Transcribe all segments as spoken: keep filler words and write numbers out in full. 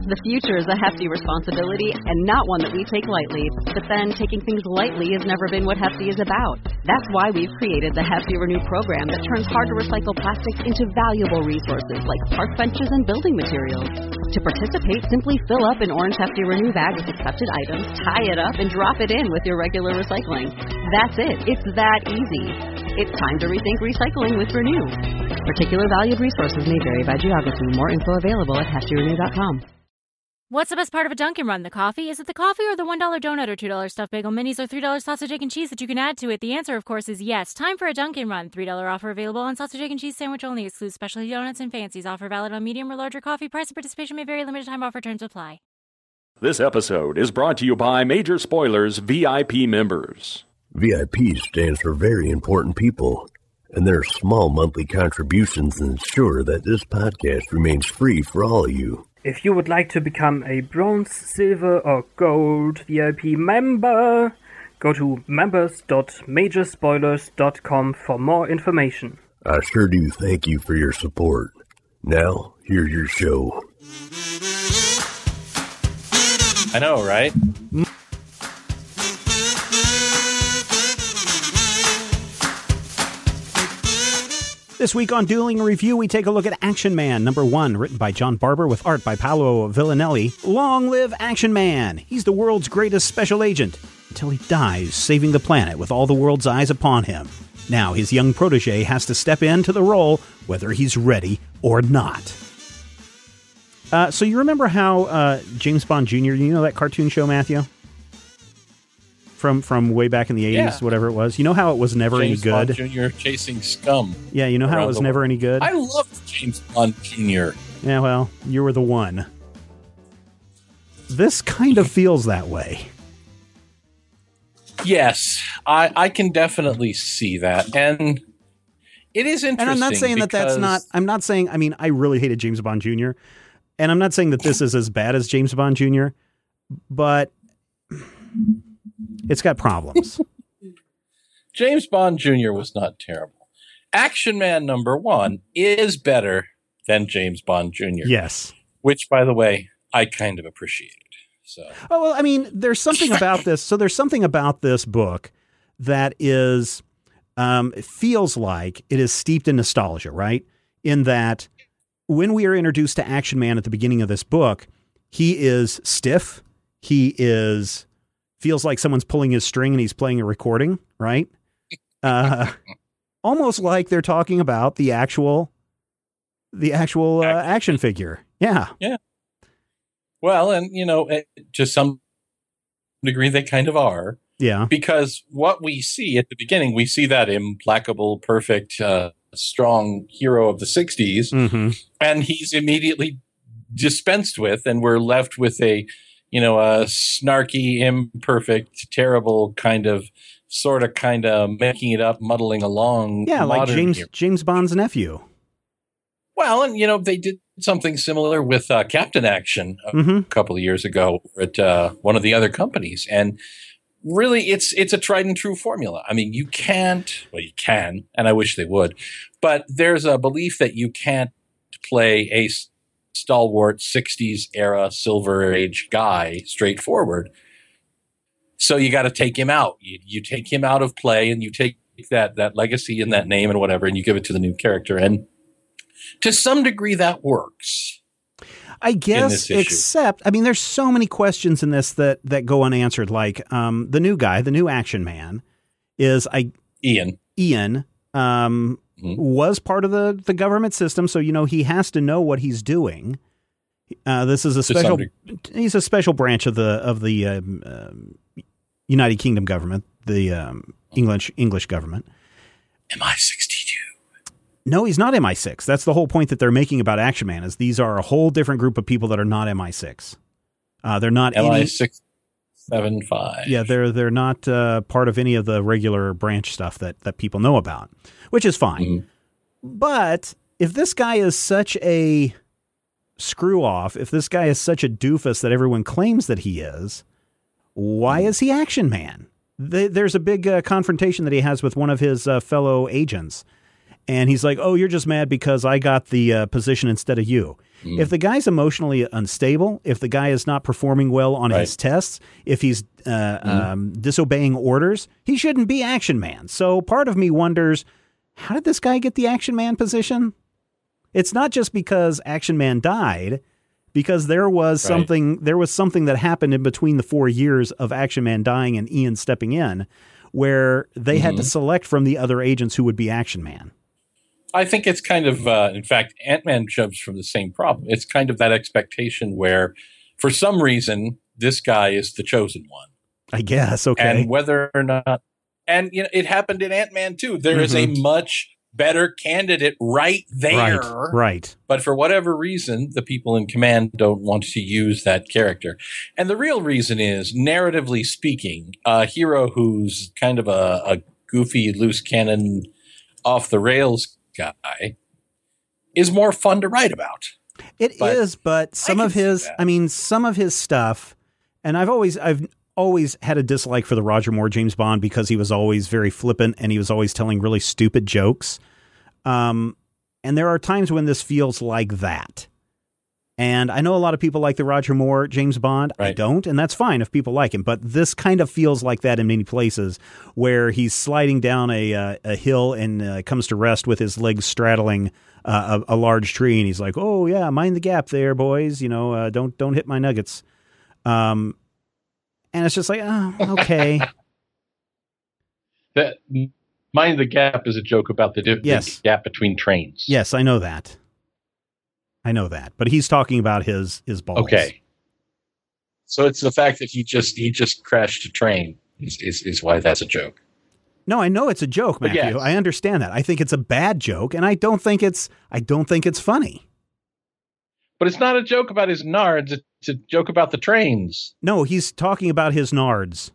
The future is a hefty responsibility and not one that we take lightly. But then taking things lightly has never been what Hefty is about. That's why we've created the Hefty Renew program that turns hard-to-recycle plastics into valuable resources like park benches and building materials. To participate, simply fill up an orange Hefty Renew bag with accepted items, tie it up, and drop it in with your regular recycling. That's it. It's that easy. It's time to rethink recycling with Renew. Particular valued resources may vary by geography. More info available at hefty renew dot com. What's the best part of a Dunkin' Run? The coffee? Is it the coffee or the one dollar donut or two dollar stuffed bagel minis or three dollar sausage, egg, and cheese that you can add to it? The answer, of course, is yes. Time for a Dunkin' Run. three dollar offer available on sausage, egg, and cheese sandwich only. Excludes specialty donuts and fancies. Offer valid on medium or larger coffee. Price and participation may vary. Limited time offer. Terms apply. This episode is brought to you by Major Spoilers V I P members. V I P stands for Very Important People, and their small monthly contributions ensure that this podcast remains free for all of you. If you would like to become a bronze, silver, or gold V I P member, go to members dot major spoilers dot com for more information. I sure do thank you for your support. Now, here's your show. I know, right? This week on Dueling Review, we take a look at Action Man, number one, written by John Barber with art by Paolo Villanelli. Long live Action Man! He's the world's greatest special agent, until he dies saving the planet with all the world's eyes upon him. Now his young protege has to step into the role, whether he's ready or not. Uh, so you remember how uh, James Bond Junior, you know that cartoon show, Matthew? From from way back in the eighties, yeah. Whatever it was. You know how it was never James any good? Bond Junior chasing scum. Yeah, you know how it was never world. any good? I loved James Bond Junior Yeah, well, you were the one. This kind of feels that way. Yes, I, I can definitely see that. And it is interesting. And I'm not saying that that's not, I'm not saying, I mean, I really hated James Bond Junior And I'm not saying that this is as bad as James Bond Junior, but it's got problems. James Bond Junior was not terrible. Action Man number one is better than James Bond Junior Yes. Which, by the way, I kind of appreciated. So. Oh, well, I mean, there's something about this. So there's something about this book that is, um, it feels like it is steeped in nostalgia, right? In that when we are introduced to Action Man at the beginning of this book, he is stiff. He is, feels like someone's pulling his string and he's playing a recording, right? Uh, almost like they're talking about the actual, the actual uh, action figure. Yeah. Yeah. Well, and, you know, to some degree, they kind of are. Yeah. Because what we see at the beginning, we see that implacable, perfect, uh, strong hero of the sixties, mm-hmm. and he's immediately dispensed with, and we're left with a, you know, a snarky, imperfect, terrible kind of, sort of, kind of making it up, muddling along. Yeah, like James hero. James Bond's nephew. Well, and, you know, they did something similar with uh, Captain Action a mm-hmm. couple of years ago at uh, one of the other companies. And really, it's it's a tried and true formula. I mean, you can't, well, you can, and I wish they would, but there's a belief that you can't play a stalwart sixties era Silver Age guy straightforward. So you got to take him out. You, you take him out of play, and you take that that legacy and that name and whatever, and you give it to the new character. And to some degree, that works. I guess, except, I mean, there's so many questions in this that, that go unanswered. Like, um, the new guy, the new Action Man is I Ian. Ian um, mm-hmm. was part of the, the government system. So, you know, he has to know what he's doing. Uh, this is a special, he's a special branch of the, of the, um, um, United Kingdom government, the, um, English, English government. M I sixty-two. No, he's not M I six. That's the whole point that they're making about Action Man, is these are a whole different group of people that are not M I six. Uh, they're not M I six seven five. Yeah, they're they're not uh, part of any of the regular branch stuff that, that people know about, which is fine. Mm-hmm. But if this guy is such a screw off, if this guy is such a doofus that everyone claims that he is, why mm-hmm. is he Action Man? The, there's a big uh, confrontation that he has with one of his uh, fellow agents. And he's like, oh, you're just mad because I got the uh, position instead of you. Mm. If the guy's emotionally unstable, if the guy is not performing well on right. his tests, if he's uh, mm. um, disobeying orders, he shouldn't be Action Man. So part of me wonders, how did this guy get the Action Man position? It's not just because Action Man died, because there was right. something there was something that happened in between the four years of Action Man dying and Ian stepping in, where they mm-hmm. had to select from the other agents who would be Action Man. I think it's kind of, uh, in fact, Ant-Man jumps from the same problem. It's kind of that expectation where, for some reason, this guy is the chosen one. I guess, okay. And whether or not, and you know, it happened in Ant-Man too. There mm-hmm. is a much better candidate right there. Right, right. But for whatever reason, the people in command don't want to use that character. And the real reason is, narratively speaking, a hero who's kind of a, a goofy, loose cannon, off the rails guy is more fun to write about. It but is, but some of his, I mean, some of his stuff, and I've always, I've always had a dislike for the Roger Moore James Bond because he was always very flippant and he was always telling really stupid jokes. Um, and there are times when this feels like that. And I know a lot of people like the Roger Moore James Bond. Right. I don't, and that's fine if people like him. But this kind of feels like that in many places, where he's sliding down a uh, a hill and uh, comes to rest with his legs straddling uh, a, a large tree, and he's like, "Oh yeah, mind the gap there, boys. You know, uh, don't don't hit my nuggets." Um, and it's just like, oh, okay. That mind the gap is a joke about the, di- yes. the gap between trains. Yes, I know that. I know that, but he's talking about his his balls. Okay, so it's the fact that he just he just crashed a train is is, is why that's a joke. No, I know it's a joke, Matthew. Yes. I understand that. I think it's a bad joke, and I don't think it's I don't think it's funny. But it's not a joke about his nards; it's a joke about the trains. No, he's talking about his nards.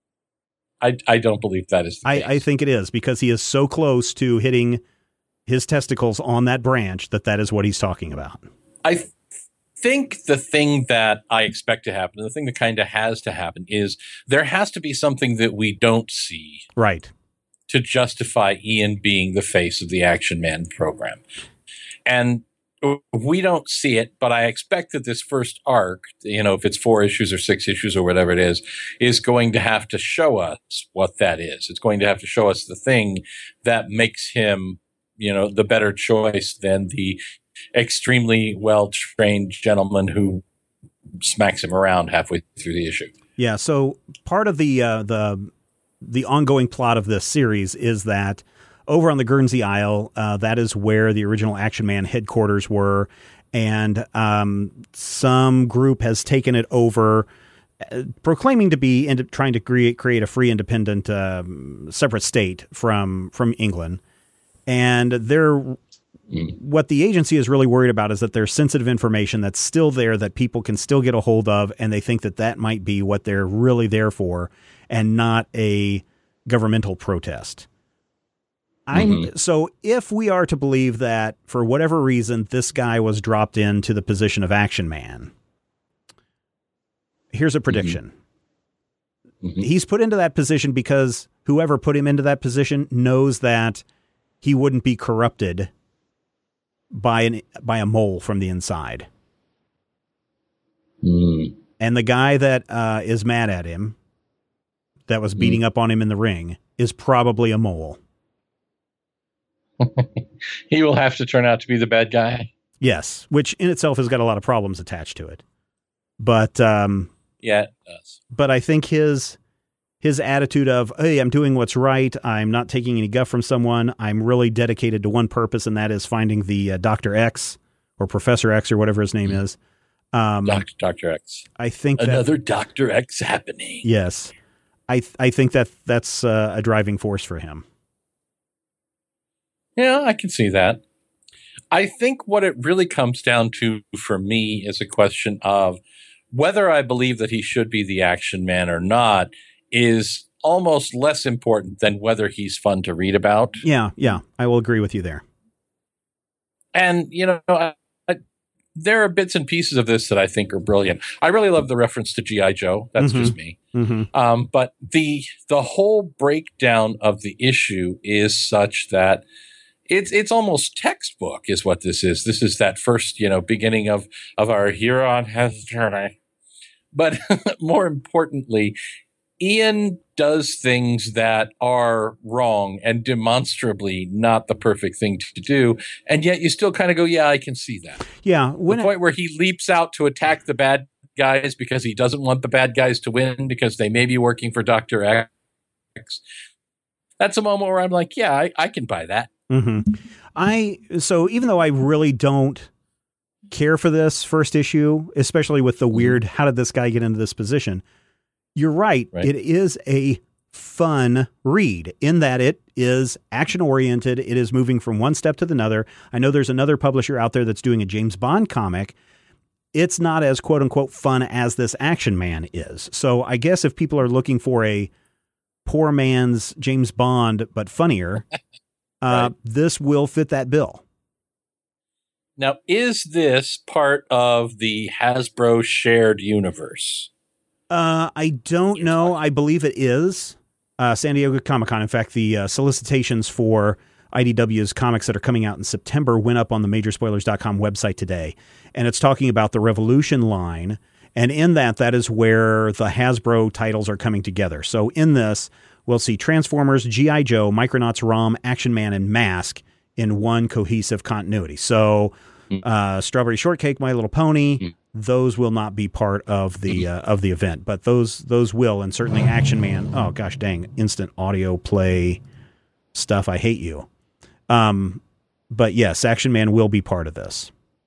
I I don't believe that is the I, case. I think it is, because he is so close to hitting his testicles on that branch that that is what he's talking about. I th- think the thing that I expect to happen, and the thing that kind of has to happen, is there has to be something that we don't see. Right. To justify Ian being the face of the Action Man program. And we don't see it, but I expect that this first arc, you know, if it's four issues or six issues or whatever it is, is going to have to show us what that is. It's going to have to show us the thing that makes him, you know, the better choice than the extremely well-trained gentleman who smacks him around halfway through the issue. Yeah. So part of the, uh, the, the ongoing plot of this series is that over on the Guernsey Isle, uh, that is where the original Action Man headquarters were. And, um, some group has taken it over, uh, proclaiming to be and trying to create, create a free, independent, um, separate state from, from England. And they're, mm. what the agency is really worried about is that there's sensitive information that's still there that people can still get a hold of, and they think that that might be what they're really there for, and not a governmental protest. I'm mm-hmm. So if we are to believe that for whatever reason this guy was dropped into the position of Action Man, here's a prediction. Mm-hmm. Mm-hmm. He's put into that position because whoever put him into that position knows that he wouldn't be corrupted by an by a mole from the inside. Mm. And the guy that uh, is mad at him, that was beating mm. up on him in the ring, is probably a mole. He will have to turn out to be the bad guy. Yes, which in itself has got a lot of problems attached to it. But um, yeah, it does. But I think his his attitude of, hey, I'm doing what's right, I'm not taking any guff from someone, I'm really dedicated to one purpose, and that is finding the uh, Doctor X or Professor X or whatever his name mm-hmm. is. Um, Doctor Doctor X. I think another that, Doctor X happening. Yes, I th- I think that that's uh, a driving force for him. Yeah, I can see that. I think what it really comes down to for me is a question of whether I believe that he should be the Action Man or not is almost less important than whether he's fun to read about. Yeah, yeah, I will agree with you there. And, you know, I, I, there are bits and pieces of this that I think are brilliant. I really love the reference to G I. Joe. That's mm-hmm. just me. Mm-hmm. Um, but the the whole breakdown of the issue is such that It's it's almost textbook is what this is. This is that first, you know, beginning of, of our Huron has journey. But more importantly, Ian does things that are wrong and demonstrably not the perfect thing to do. And yet you still kind of go, yeah, I can see that. Yeah. When the point I- where he leaps out to attack the bad guys because he doesn't want the bad guys to win because they may be working for Doctor X. That's a moment where I'm like, yeah, I, I can buy that. Mm-hmm. I so even though I really don't care for this first issue, especially with the weird, how did this guy get into this position? You're right. right. It is a fun read in that it is action oriented. It is moving from one step to another. I know there's another publisher out there that's doing a James Bond comic. It's not as quote unquote fun as this Action Man is. So I guess if people are looking for a poor man's James Bond, but funnier, uh, right. this will fit that bill. Now, is this part of the Hasbro shared universe? Uh, I don't know. I believe it is. Uh, San Diego Comic-Con. In fact, the uh, solicitations for I D W's comics that are coming out in September went up on the major spoilers dot com website today. And it's talking about the Revolution line. And in that, that is where the Hasbro titles are coming together. So in this, we'll see Transformers, G I. Joe, Micronauts, ROM, Action Man, and Mask in one cohesive continuity. So uh, Strawberry Shortcake, My Little Pony, those will not be part of the uh, of the event, but those those will, and certainly Action Man. Oh gosh, dang! Instant audio play stuff. I hate you. Um, but yes, Action Man will be part of this.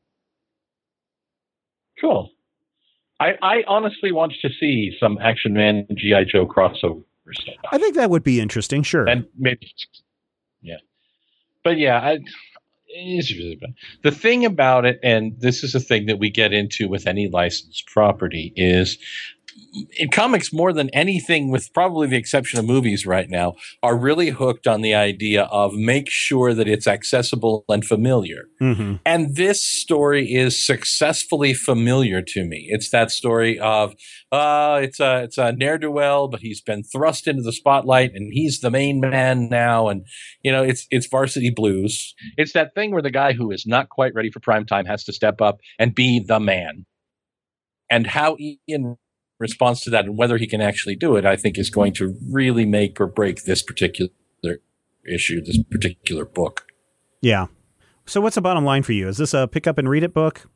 Cool. I, I honestly want to see some Action Man and G I. Joe crossover stuff. I think that would be interesting. Sure. And maybe, yeah. But yeah, I, it's really bad. The thing about it, and this is a thing that we get into with any licensed property, is in comics more than anything, with probably the exception of movies right now, are really hooked on the idea of make sure that it's accessible and familiar. Mm-hmm. And this story is successfully familiar to me. It's that story of, uh, it's a, it's a ne'er-do-well, but he's been thrust into the spotlight and he's the main man now. And, you know, it's, it's Varsity Blues. It's that thing where the guy who is not quite ready for prime time has to step up and be the man. And how Ian response to that and whether he can actually do it, I think is going to really make or break this particular issue, this particular book. Yeah. So what's the bottom line for you? Is this a pick up and read it book?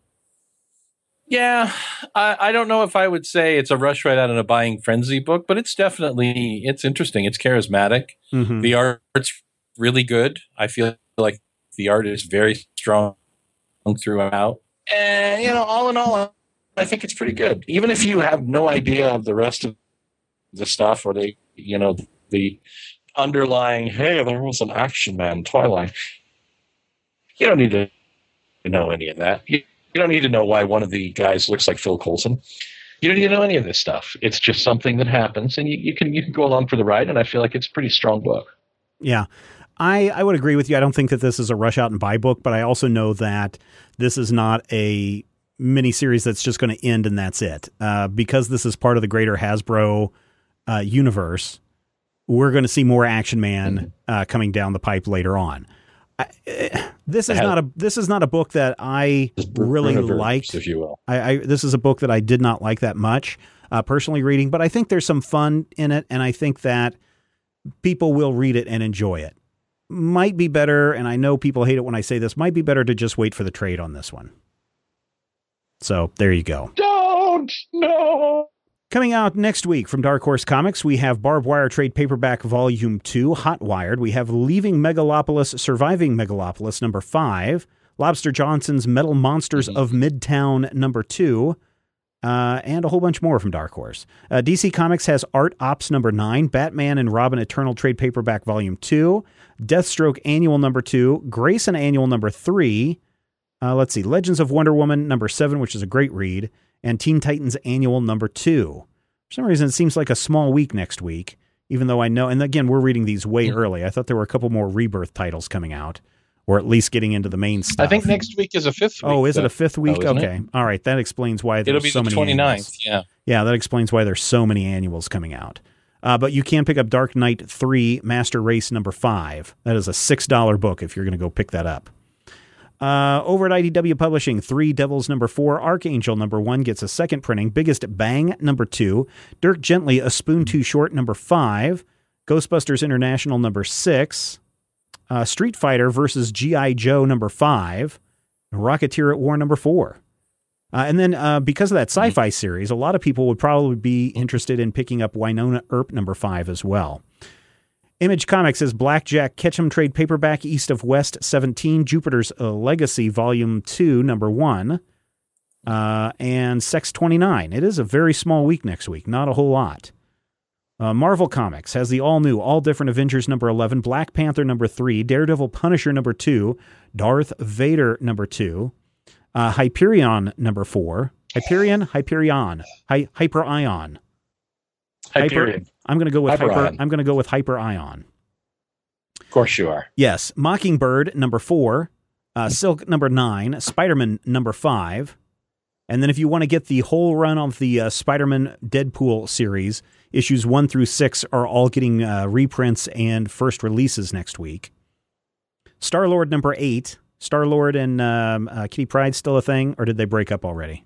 Yeah. I, I don't know if I would say it's a rush right out in a buying frenzy book, but it's definitely, it's interesting. It's charismatic. Mm-hmm. The art's really good. I feel like the art is very strong throughout. And, you know, all in all, I think it's pretty good. Even if you have no idea of the rest of the stuff or the, you know, the underlying, hey, there was an Action Man Twilight. You don't need to know any of that. You, you don't need to know why one of the guys looks like Phil Coulson. You don't need to know any of this stuff. It's just something that happens, and you, you can you can go along for the ride, and I feel like it's a pretty strong book. Yeah. I, I would agree with you. I don't think that this is a rush out and buy book, but I also know that this is not a miniseries that's just going to end and that's it. Uh, because this is part of the greater Hasbro uh, universe, we're going to see more Action Man mm-hmm. uh, coming down the pipe later on. I, uh, this is not a this is not a book that I really liked, if you will. I, I this is a book that I did not like that much uh, personally reading, but I think there's some fun in it, and I think that people will read it and enjoy it. Might be better, and I know people hate it when I say this, might be better to just wait for the trade on this one. So there you go. Don't no. Coming out next week from Dark Horse Comics, we have Barbed Wire Trade Paperback Volume two, Hot Wired. We have Leaving Megalopolis, Surviving Megalopolis, number five. Lobster Johnson's Metal Monsters mm-hmm. of Midtown, number two. Uh, and a whole bunch more from Dark Horse. Uh, D C Comics has Art Ops, number nine. Batman and Robin Eternal Trade Paperback Volume two. Deathstroke Annual, number two. Grayson Annual, number three. Uh, let's see, Legends of Wonder Woman, number seven, which is a great read, and Teen Titans Annual, number two. For some reason, it seems like a small week next week, even though I know, and again, we're reading these way mm-hmm. early. I thought there were a couple more Rebirth titles coming out, or at least getting into the main stuff. I think next week is a fifth week. Oh, is though. it a fifth week? Oh, okay. It? All right, that explains why there's It'll be so the many twenty-ninth, annuals. yeah. Yeah, that explains why there's so many annuals coming out. Uh, but you can pick up Dark Knight three Master Race number five. That is a six dollar book if you're going to go pick that up. Uh, over at I D W Publishing, Three Devils number four, Archangel number one gets a second printing, Biggest Bang number two, Dirk Gently, A Spoon Too Short number five, Ghostbusters International number six, uh, Street Fighter versus G I. Joe number five, Rocketeer at War number four. Uh, and then uh, because of that sci-fi series, a lot of people would probably be interested in picking up Winona Earp number five as well. Image Comics is Blackjack Ketchum trade paperback, East of West seventeen, Jupiter's uh, Legacy Volume two, number one, uh, and Sex twenty-nine. It is a very small week next week, not a whole lot. Uh, Marvel Comics has the all-new, all-different Avengers number eleven, Black Panther number three, Daredevil Punisher number two, Darth Vader number two, uh, Hyperion number four, Hyperion, Hyperion, Hy- Hyperion. Hyper, I'm going to go with Hyper. Hyper I'm going to go with Hyperion. Of course you are. Yes, Mockingbird number four, uh, Silk number nine, Spider-Man number five, and then if you want to get the whole run of the uh, Spider-Man Deadpool series, issues one through six are all getting uh, reprints and first releases next week. Star-Lord number eight, Star-Lord and um, uh, Kitty Pryde still a thing, or did they break up already?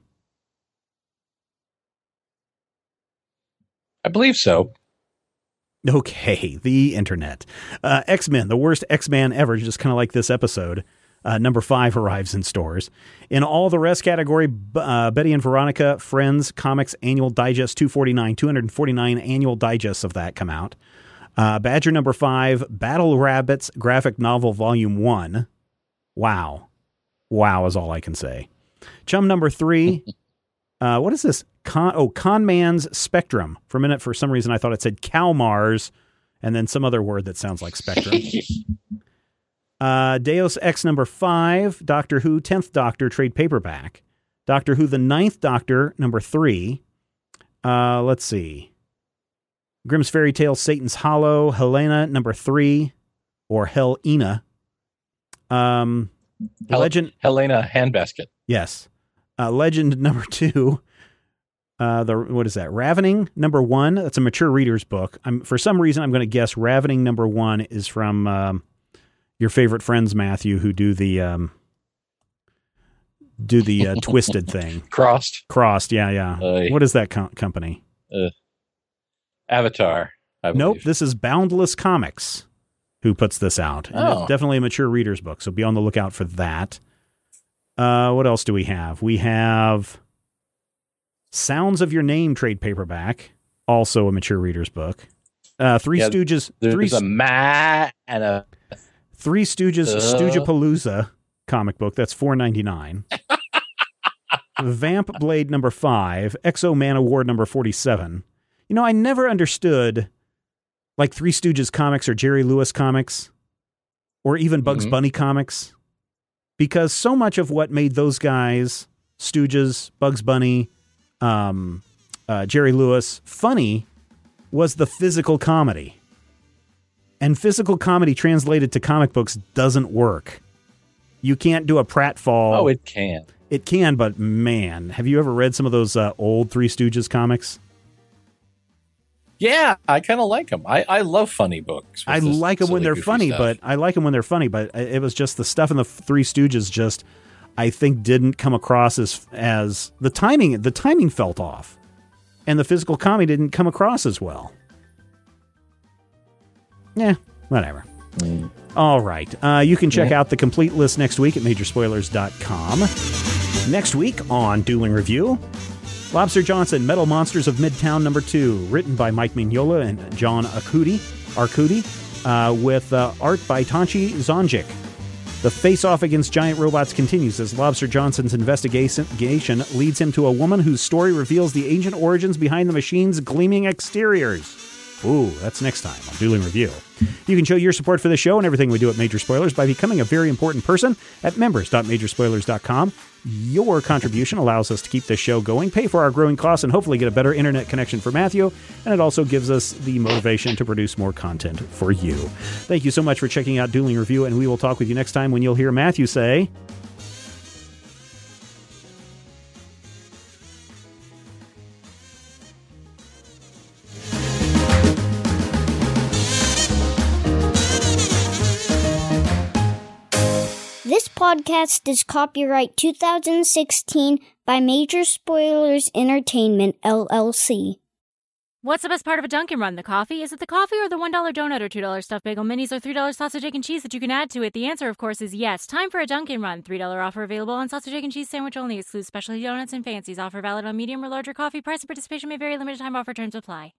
I believe so. Okay, the internet. Uh, X-Men, the worst X-Man ever, just kind of like this episode. Uh, number five arrives in stores. In all the rest category, uh, Betty and Veronica, Friends, Comics, Annual Digest two forty-nine, two forty-nine annual digests of that come out. Uh, Badger number five, Battle Rabbits, graphic novel volume one. Wow. Wow is all I can say. Chum number three. Uh, what is this? Con, oh, Con Man's Spectrum. For a minute, for some reason, I thought it said Calmars, and then some other word that sounds like Spectrum. uh, Deus Ex number five, Doctor Who, tenth Doctor, trade paperback. Doctor Who, the ninth Doctor, number three. Uh, let's see. Grimm's Fairy Tale, Satan's Hollow, Helena, number three, or Helena. Um, Hel- Legend. Helena Handbasket. Yes. Uh, Legend number two. Uh, the what is that? Ravening number one. That's a mature reader's book. I'm for some reason I'm going to guess Ravening number one is from um, your favorite friends, Matthew, who do the um, do the uh, twisted thing. Crossed. Crossed. Yeah, yeah. Uh, what is that co- company? Uh, Avatar. I nope. believe. This is Boundless Comics who puts this out. And oh. It's definitely a mature reader's book, so be on the lookout for that. Uh, what else do we have? We have Sounds of Your Name trade paperback, also a mature reader's book. Uh, Three yeah, Stooges. There's three, a ma and a Three Stooges uh. Stoogepalooza comic book. That's four ninety-nine. Vamp Blade number five, Exo Man Award number forty-seven. You know, I never understood like Three Stooges comics or Jerry Lewis comics or even Bugs mm-hmm. Bunny comics, because so much of what made those guys, Stooges, Bugs Bunny, um, uh, Jerry Lewis, funny was the physical comedy. And physical comedy translated to comic books doesn't work. You can't do a pratfall. Oh, it can. It can, but man, have you ever read some of those uh, old Three Stooges comics? Yeah, I kind of like them. I, I love funny books. I like them when they're funny, stuff. but I like them when they're funny, but it was just the stuff in the Three Stooges just, I think, didn't come across as, as the timing, the timing felt off, and the physical comedy didn't come across as well. Yeah, whatever. Mm. All right. Uh, you can check yeah. out the complete list next week at major spoilers dot com. Next week on Dueling Review, Lobster Johnson, Metal Monsters of Midtown number two, written by Mike Mignola and John Arcudi, Arcudi uh, with uh, art by Tonchi Zonjic. The face-off against giant robots continues as Lobster Johnson's investigation leads him to a woman whose story reveals the ancient origins behind the machine's gleaming exteriors. Ooh, that's next time on Dueling Review. You can show your support for the show and everything we do at Major Spoilers by becoming a very important person at members dot major spoilers dot com. Your contribution allows us to keep this show going, pay for our growing costs, and hopefully get a better internet connection for Matthew, and it also gives us the motivation to produce more content for you. Thank you so much for checking out Dueling Review, and we will talk with you next time when you'll hear Matthew say... podcast is copyright two thousand sixteen by Major Spoilers Entertainment, L L C. What's the best part of a Dunkin' Run? The coffee? Is it the coffee or the one dollar donut or two dollar stuffed bagel minis or three dollar sausage, egg, and cheese that you can add to it? The answer, of course, is yes. Time for a Dunkin' Run. three dollar offer available on sausage, egg, and cheese sandwich only. Excludes specialty donuts and fancies. Offer valid on medium or larger coffee. Price and participation may vary. Limited time offer. Terms apply.